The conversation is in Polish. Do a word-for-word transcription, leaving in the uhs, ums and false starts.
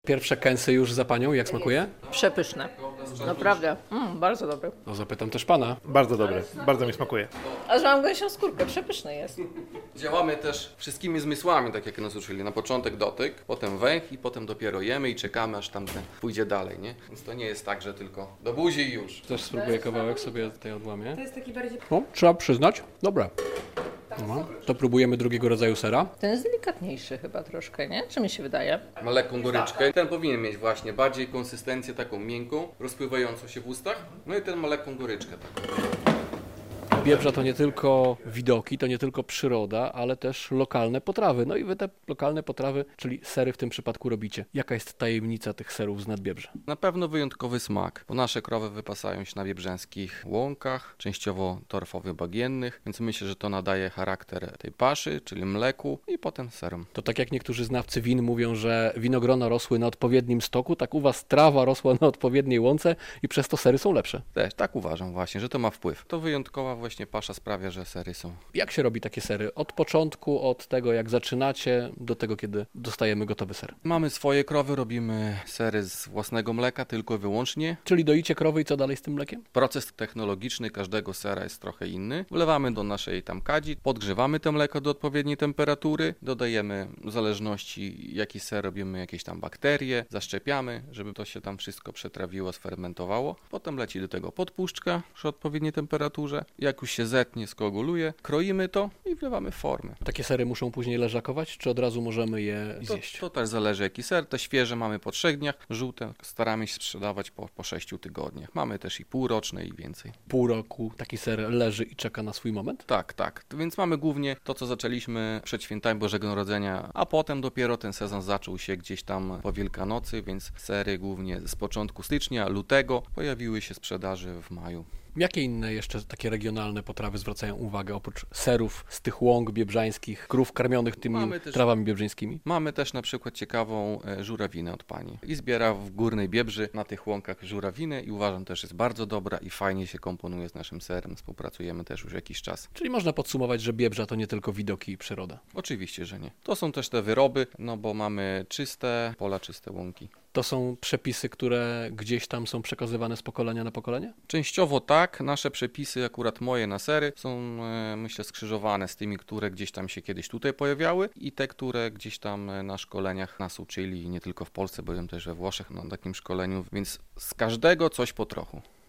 Pierwsze kęsy już za panią, jak smakuje? Przepyszne. Naprawdę. Mm, bardzo dobre. No zapytam też pana. Bardzo dobry, bardzo mi smakuje. Aż mam gęsią skórkę, przepyszny jest. Działamy też wszystkimi zmysłami, tak jak nas uczyli. Na początek dotyk, potem węch i potem dopiero jemy i czekamy, aż tamten pójdzie dalej, nie? Więc to nie jest tak, że tylko do buzi i już. Też spróbuję kawałek sobie tutaj odłamię. To jest taki bardziej... No, trzeba przyznać, dobre. No, to próbujemy drugiego rodzaju sera. Ten jest delikatniejszy chyba troszkę, nie? Czy mi się wydaje? Ma lekką goryczkę. Ten powinien mieć właśnie bardziej konsystencję taką miękką, rozpływającą się w ustach. No i ten ma lekką goryczkę taką. Biebrza to nie tylko widoki, to nie tylko przyroda, ale też lokalne potrawy. No i wy te lokalne potrawy, czyli sery w tym przypadku robicie. Jaka jest tajemnica tych serów z Nadbiebrza? Na pewno wyjątkowy smak, bo nasze krowy wypasają się na biebrzęskich łąkach, częściowo torfowych bagiennych, więc myślę, że to nadaje charakter tej paszy, czyli mleku i potem serom. To tak jak niektórzy znawcy win mówią, że winogrona rosły na odpowiednim stoku, tak u was trawa rosła na odpowiedniej łące i przez to sery są lepsze. Też tak uważam właśnie, że to ma wpływ. To wyjątkowa właśnie pasza sprawia, że sery są. Jak się robi takie sery? Od początku, od tego jak zaczynacie, do tego kiedy dostajemy gotowy ser. Mamy swoje krowy, robimy sery z własnego mleka, tylko i wyłącznie. Czyli doicie krowy i co dalej z tym mlekiem? Proces technologiczny każdego sera jest trochę inny. Wlewamy do naszej tam kadzi, podgrzewamy to mleko do odpowiedniej temperatury, dodajemy w zależności jaki ser robimy jakieś tam bakterie, zaszczepiamy, żeby to się tam wszystko przetrawiło, sfermentowało. Potem leci do tego podpuszczka przy odpowiedniej temperaturze. Jak już się zetnie, skoaguluje, kroimy to i wlewamy w formę. Takie sery muszą później leżakować, czy od razu możemy je To, zjeść? to też zależy jaki ser. Te świeże mamy po trzech dniach, żółte staramy się sprzedawać po, po sześciu tygodniach. Mamy też i półroczne i więcej. Pół roku taki ser leży i czeka na swój moment? Tak, tak. Więc mamy głównie to, co zaczęliśmy przed świętami Bożego Narodzenia, a potem dopiero ten sezon zaczął się gdzieś tam po Wielkanocy, więc sery głównie z początku stycznia, lutego pojawiły się w sprzedaży w maju. Jakie inne jeszcze takie regionalne potrawy zwracają uwagę, oprócz serów z tych łąk biebrzańskich, krów karmionych tymi Mamy też- trawami biebrzyńskimi? Mamy też na przykład ciekawą e, żurawinę od pani. I zbiera w Górnej Biebrzy na tych łąkach żurawinę i uważam też jest bardzo dobra i fajnie się komponuje z naszym serem. Współpracujemy też już jakiś czas. Czyli można podsumować, że Biebrza to nie tylko widoki i przyroda. Oczywiście, że nie. To są też te wyroby, no bo mamy czyste pola, czyste łąki. To są przepisy, które gdzieś tam są przekazywane z pokolenia na pokolenie? Częściowo tak, nasze przepisy, akurat moje na sery, są e, myślę skrzyżowane z tymi, które gdzieś tam się kiedyś tutaj pojawiały i te, które gdzieś tam e, na szkoleniach nas uczyli, nie tylko w Polsce, byłem też we Włoszech na takim szkoleniu, więc z każdego coś po trochu.